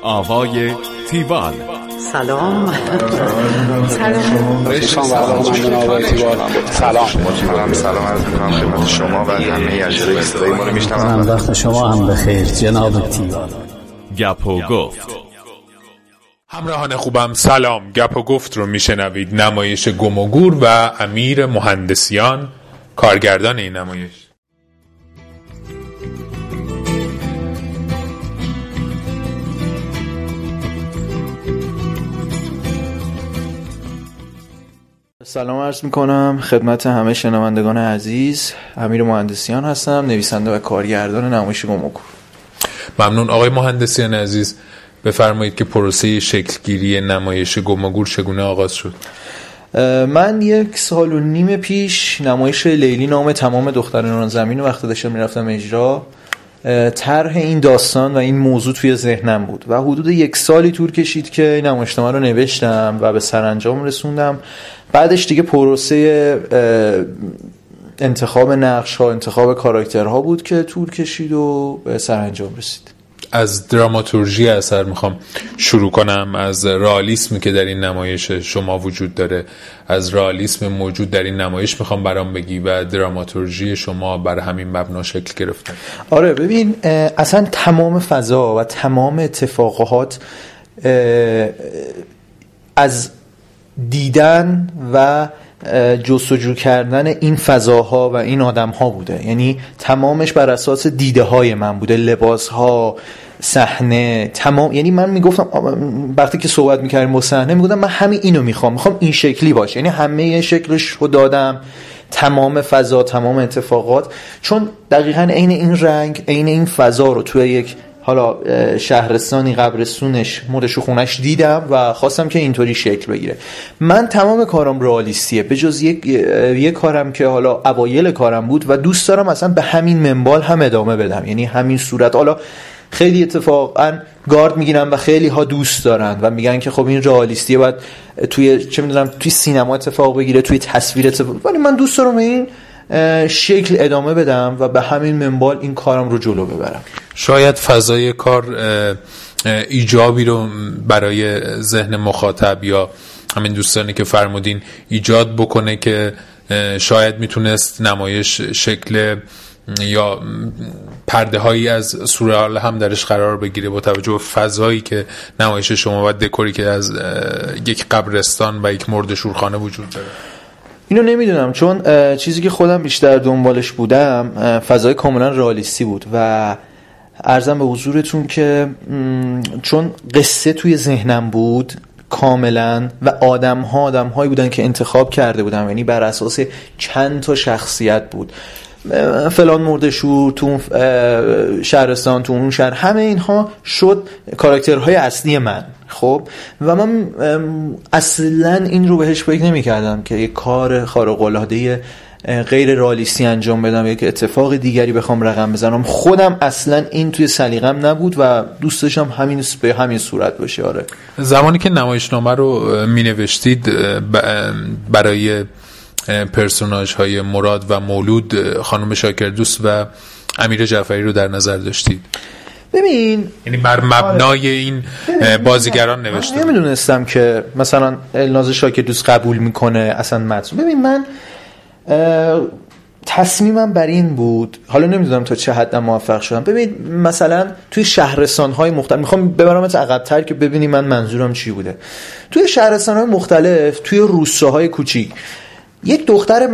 آوای تیوال. سلام. سلام عرض می‌کنم خدمت شما و همه اجرای صدای ما رو میشنوم. وقت شما هم بخیر جناب تیوال. گپ و گفت. همراهان خوبم سلام. گپ و گفت رو میشنوید. نمایش گم و گور و امیر مهندسیان کارگردان این نمایش. سلام عرض میکنم خدمت همه شنوندگان عزیز. امیر مهندسیان هستم، نویسنده و کارگردان نمایش گم و گور. ممنون آقای مهندسیان عزیز. بفرمایید که پروسه شکلگیری نمایش گم و گور چگونه آغاز شد؟ من 1.5 سال پیش نمایش لیلی نام تمام دختران زمین وقتی داشتم میرفتم اجرا، طرح این داستان و این موضوع توی ذهنم بود و حدود 1 سالی طول کشید که این نمایشنامه رو نوشتم و به سرانجام رسوندم. بعدش دیگه پروسه انتخاب نقش‌ها، انتخاب کاراکترها بود که طول کشید و به سرانجام رسید. از دراماتورژی اثر میخوام شروع کنم، از رئالیسمی که در این نمایش شما وجود داره، از رئالیسم موجود در این نمایش میخوام برام بگی و دراماتورژی شما بر همین مبنا شکل گرفته. آره ببین، اصلا تمام فضا و تمام اتفاقات از دیدن و جستجو کردن این فضاها و این آدمها بوده، یعنی تمامش بر اساس دیده های من بوده، لباسها، صحنه، تمام. یعنی من میگفتم وقتی که صحبت میکردیم با صحنه میگفتم من همین اینو میخوام این شکلی باشه، یعنی همه شکلش رو دادم، تمام فضا، تمام اتفاقات، چون دقیقاً عین این رنگ، عین این فضا رو توی یک حالا شهرستانی، قبرستونش، مردش و خونش دیدم و خواستم که اینطوری شکل بگیره. من تمام کارم رئالیستیه به جز یک کارم که حالا اوایل کارم بود و دوست دارم اصلا به همین منوال هم ادامه بدم، یعنی همین صورت. حالا خیلی اتفاقا گارد میگیرن و خیلی ها دوست دارن و میگن که خب این رئالیستیه باید توی چه میدونم توی سینما اتفاق بگیره، توی تصویر اتفاق، ولی من دوست دارم این شکل ادامه بدم و به همین منوال این کارم رو جلو ببرم. شاید فضای کار ایجابی رو برای ذهن مخاطب یا همین دوستانی که فرمودین ایجاد بکنه که شاید میتونست نمایش شکل یا پرده هایی از سورئال هم درش قرار بگیره با توجه به فضایی که نمایش شما و دکوری که از یک قبرستان و یک مرده شورخانه وجود داره. اینو نمیدونم، چون چیزی که خودم بیشتر دنبالش بودم فضای کاملا رئالیستی بود و عرضم به حضورتون که چون قصه توی ذهنم بود کاملا و آدم‌هایی بودن که انتخاب کرده بودم، یعنی بر اساس چند تا شخصیت بود، فلان مردشور تو اون شهرستان، تو اون شهر، همه اینها شد کاراکترهای اصلی من. خب و من اصلا این رو بهش فکر نمی کردم که یک کار خارق‌العاده غیر رئالیستی انجام بدم یا که اتفاق دیگری بخوام رقم بزنم. خودم اصلا این توی سلیقه‌م نبود و دوست داشتم همین به همین صورت باشه. آره زمانی که نمایشنامه رو می نوشتید برای پرسوناژ های مراد و مولود خانم شاکردوست و امیر جعفری رو در نظر داشتید؟ ببین، یعنی بر مبنای این بازیگران نوشته. نمیدونستم که مثلا الناز شاکردوست قبول میکنه اصلا متن. ببین من تصمیمم بر این بود، حالا نمیدونم تا چه حد موفق شدم. ببین مثلا توی شهرستان‌های مختلف، میخوام ببرمت عقب‌تر که ببینی من منظورم چی بوده. توی شهرستان‌های مختلف، توی روستاهای کوچیک، یک دختر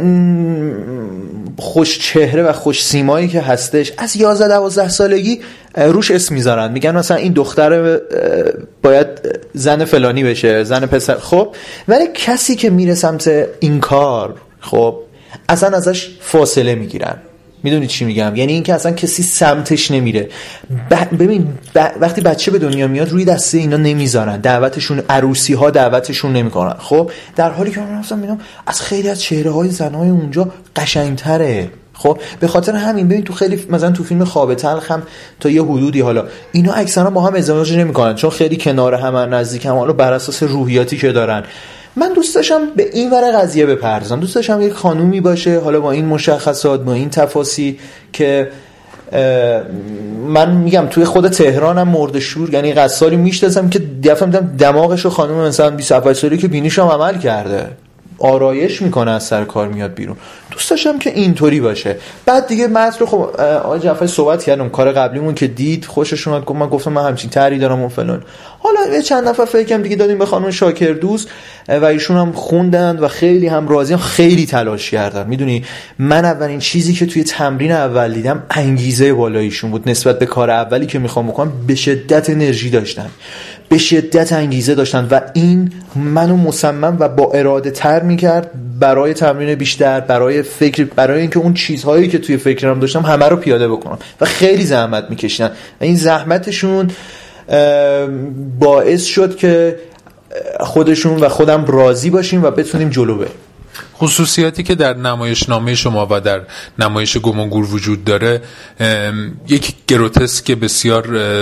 خوش چهره و خوش سیمایی که هستش از 11-12 سالگی روش اسم میذارن، میگن مثلا این دختر باید زن فلانی بشه، زن پسر. خب ولی کسی که میره سمت این کار خب اصلا ازش فاصله میگیرن. میدونی چی میگم؟ یعنی این که اصلا کسی سمتش نمیره. ببین وقتی بچه به دنیا میاد روی دسته اینا نمیذارن، دعوتشون، عروسی ها دعوتشون نمیکنن. خب در حالی که من رفتم میبینم از خیلی از چهره های زنهای اونجا قشنگتره. خب به خاطر همین ببین تو خیلی مثلا تو فیلم خواب تلخ هم تا یه حدودی حالا اینا اکثرا با هم ازدواج نمیکنن چون خیلی کنار هم، نزدیک هم، حالا بر اساس روحیاتی که دارن. من دوست داشتم به این ور قضیه بپردازم، دوست داشتم یک خانومی باشه حالا با این مشخصات، با این تفاصیل که من میگم توی خود تهرانم مرد شور، یعنی قصاری میشناسم که دفعه میدم دماغشو خانم مثلا 27 سالی که بینیش هم عمل کرده آرایش میکنه از سر کار میاد بیرون. دوست داشتم که اینطوری باشه. بعد دیگه متن رو خب آقای جعفری صحبت کردم کار قبلیمون که دید خوشش اومد، گفت من گفتم من همچین طرحی دارم و فلان. حالا چند نفر فکرم دیگه دادیم به خانم شاکردوست و ایشون هم خوندن و خیلی هم راضی، هم خیلی تلاش کردن. میدونی من اولین چیزی که توی تمرین اول دیدم انگیزه بالایشون بود نسبت به کار اولی که میخوام بکنم. به شدت انرژی داشتن، به شدت انگیزه داشتن و این منو مصمم و با اراده تر میکرد برای تمرین بیشتر، برای فکر، برای اینکه اون چیزهایی که توی فکرم داشتم همه رو پیاده بکنم و خیلی زحمت میکشیدن و این زحمتشون باعث شد که خودشون و خودم راضی باشیم و بتونیم جلو بریم. خصوصیاتی که در نمایشنامه شما و در نمایش گم و گور وجود داره، یک گروتسک بسیار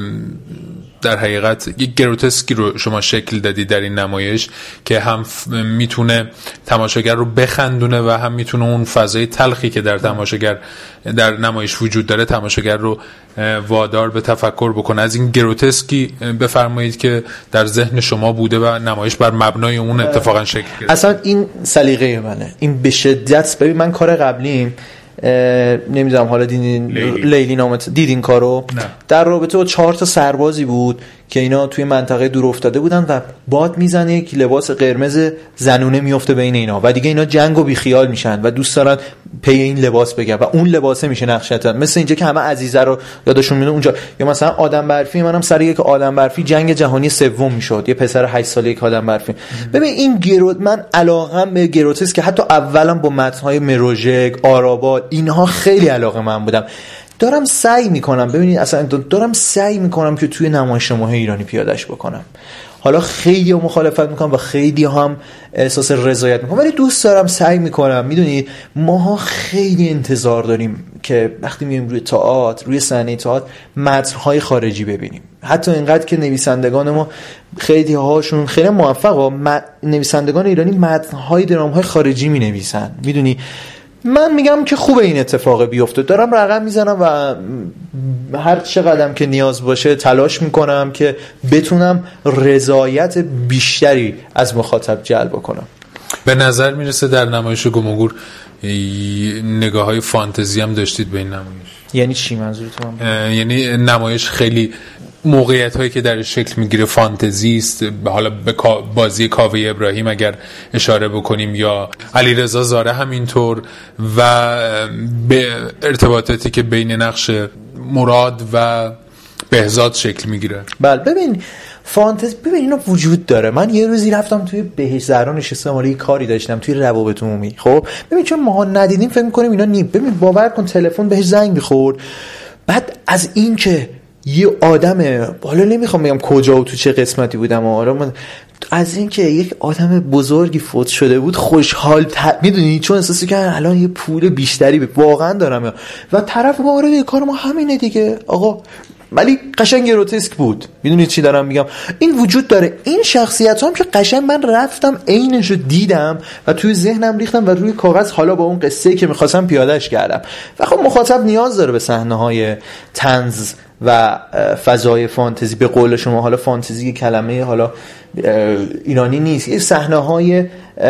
در حقیقت یک گروتسکی رو شما شکل دادی در این نمایش که هم میتونه تماشاگر رو بخندونه و هم میتونه اون فضای تلخی که در تماشاگر در نمایش وجود داره تماشاگر رو وادار به تفکر بکنه. از این گروتسکی بفرمایید که در ذهن شما بوده و نمایش بر مبنای اون اتفاقا شکل گرفت. اصلا این سلیقه منه، این به شدت. ببین من کار قبلیم نمیدونم حالا دیدین لیلی نامت دیدین کارو؟ نه. در رابطه با 4 تا سربازی بود که اینا توی منطقه دور افتاده بودن و باد میزنه، یک لباس قرمز زنونه میفته بین اینا و دیگه اینا جنگو بی خیال میشن و دوست دارن پی این لباس بگن و اون لباسه میشه نقشتن. مثل اینجا که همه عزیزه رو یادشون میاد اونجا، یا مثلا آدم برفی منم سر یک آدم برفی جنگ جهانی سوم میشد، یه پسر 8 ساله یک آدم برفی. ببین این من علاقم به گروتسک که حتی اولام با متن‌های مروژک، آراباد اینها خیلی علاقه من بودم. دارم سعی میکنم، ببینید اصلا دارم سعی میکنم که توی نمایشنامه‌های ایرانی پیادهش بکنم. حالا خیلی هم مخالفت میکنم و خیلی هم احساس رضایت میکنم، ولی دوست دارم، سعی میکنم. میدونید ماها خیلی انتظار داریم که وقتی میایم روی تئاتر، روی صحنه تئاتر، متن‌های خارجی ببینیم. حتی اینقدر که نویسندگان ما خیلی هاشون خیلی موفقه، نویسندگان ایرانی متن‌های درام‌های خارجی مینویسن. میدونی من میگم که خوبه این اتفاق بیفته، دارم رقم میزنم و هر چقدرم که نیاز باشه تلاش میکنم که بتونم رضایت بیشتری از مخاطب جلب کنم. به نظر میرسه در نمایش گم و گور نگاه های فانتزی هم داشتید به این نمایش. یعنی چی منظورتون؟ یعنی نمایش خیلی موقعیت هایی که در شکل میگیره فانتزی است. حالا به بازی کاوه ابراهیم اگر اشاره بکنیم یا علیرضا زاره همینطور و به ارتباطاتی که بین نقش مراد و بهزاد شکل میگیره. بله ببین فانتزی، ببین اینا وجود داره. من یه روزی رفتم توی بهشت زهرا نشستم، حالا یه کاری داشتم توی روابط عمومی. خب ببین چون ما ندیدیم فکر می‌کنیم اینا نیم. ببین باور کن تلفن بهش زنگ می‌خورد، بعد از این که یه آدم، حالا نمیخوام بگم کجا و تو چه قسمتی بودم، آره از این که یک آدم بزرگی فوت شده بود خوشحال میدونی، چون احساسی که الان یه پول بیشتری واقعا دارم و طرف ما آره کار ما همینه دیگه آقا، ولی قشنگ گروتسک بود. میدونید چی دارم میگم؟ این وجود داره. این شخصیت هم که قشنگ من رفتم عینشو دیدم و توی ذهنم ریختم و روی کاغذ حالا با اون قصه‌ای که می‌خواستم پیادهش کردم. و خب مخاطب نیاز داره به صحنه‌های طنز و فضای فانتزی. به قول شما حالا فانتزی کلمه حالا ایرانی نیست، یه صحنه‌های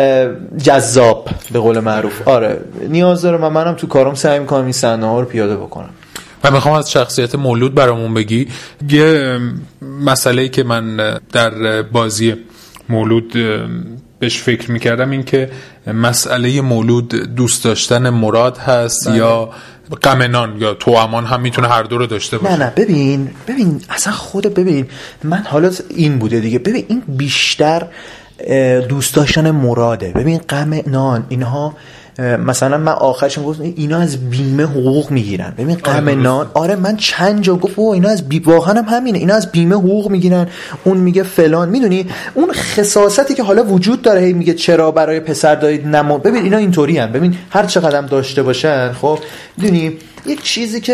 جذاب به قول معروف آره نیاز داره و منم تو کارم سعی می‌کنم این صحنه‌ها رو پیاده بکنم. من میخوام از شخصیت مولود برامون بگی. یه مسئله‌ای که من در بازی مولود بهش فکر میکردم این که مسئله مولود دوست داشتن مراد هست یا غم نان یا توامان هم میتونه هر دو رو داشته باشه. نه ببین اصلا ببین من حالا این بوده دیگه. ببین این بیشتر دوست داشتن مراده. ببین غم نان اینها مثلا من آخرش گفتم اینا از بیمه حقوق میگیرن. ببین غم نان آره من چند جا گفت اینا از واقعا هم همینه، اینا از بیمه حقوق میگیرن، اون میگه فلان. میدونی اون خصاصتی که حالا وجود داره، هی میگه چرا برای پسر دارید نما. ببین اینا اینطوری ان. ببین هر چقدر داشته باشن خب میدونی یک چیزی که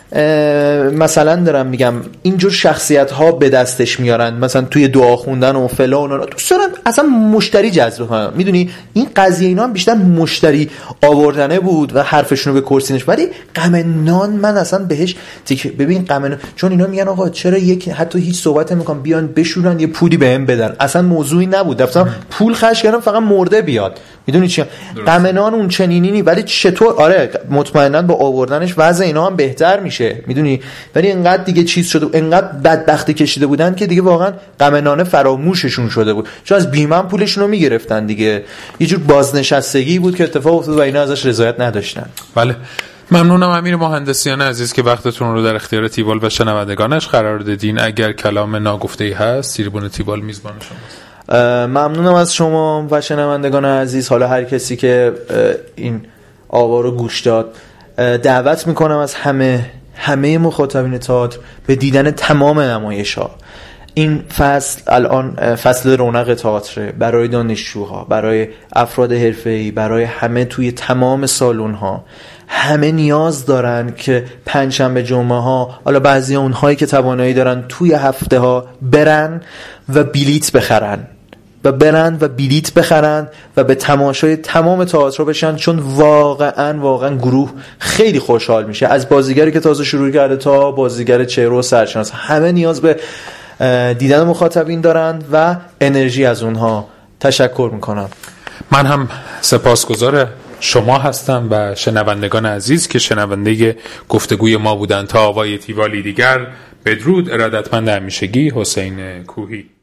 مثلا دارم میگم اینجور شخصیت ها به دستش میارن، مثلا توی دعا خوندن و فلان و دوست دارن اصلا مشتری جذب کنن. میدونی این قضیه اینا هم بیشتر مشتری آوردنه بود و حرفشون رو به کرسی نش. ولی غم نان من اصلا بهش ببین غم نان، چون اینا میگن آقا چرا یک حتی هیچ صحبت نمیکنن بیان بشورن یه پولی بهم بدن، اصلا موضوعی نبود، رفتم پول خرج کردم فقط مرده بیاد. میدونی چی غم نان اون چنینی ولی چطور آره مطمئنا با آوردنش وضع اینا هم بهتر میشه. میدونی ولی انقدر دیگه چیز شده، انقدر بدبختی کشیده بودن که دیگه واقعا غم نان فراموششون شده بود، چون از بیمه پولشون رو میگرفتن دیگه. یه جور بازنشستگی بود که اتفاق افتاد و اینا ازش رضایت نداشتن. بله ممنونم امیر مهندسیان عزیز که وقتتون رو در اختیار تیبال و شنوندگانش قرار دادین. اگر کلام ناگفته‌ای هست تریبون تیبال میزبان شماست. ممنونم از شما و شنوندگان عزیز. حالا هر کسی که این آوا رو گوش داد دعوت میکنم از همه مخاطبین تئاتر به دیدن تمام نمایش‌ها. این فصل الان فصل رونق تئاتر برای دانشجوها، برای افراد حرفه‌ای، برای همه توی تمام سالن‌ها. همه نیاز دارن که پنجشنبه جمعه ها، حالا بعضی اونهایی که توانایی دارن توی هفته ها برن و بلیت بخرن و به تماشای تمام تئاتر بشن، چون واقعا گروه خیلی خوشحال میشه. از بازیگری که تازه شروع کرده تا بازیگر چهره و سرشناس، همه نیاز به دیدن مخاطبین دارن و انرژی از اونها. تشکر میکنم. من هم سپاسگزار شما هستم و شنوندگان عزیز که شنونده گفتگوی ما بودن. تا آوای تیوالی دیگر، بدرود. ارادتمند همیشگی حسین کوهی.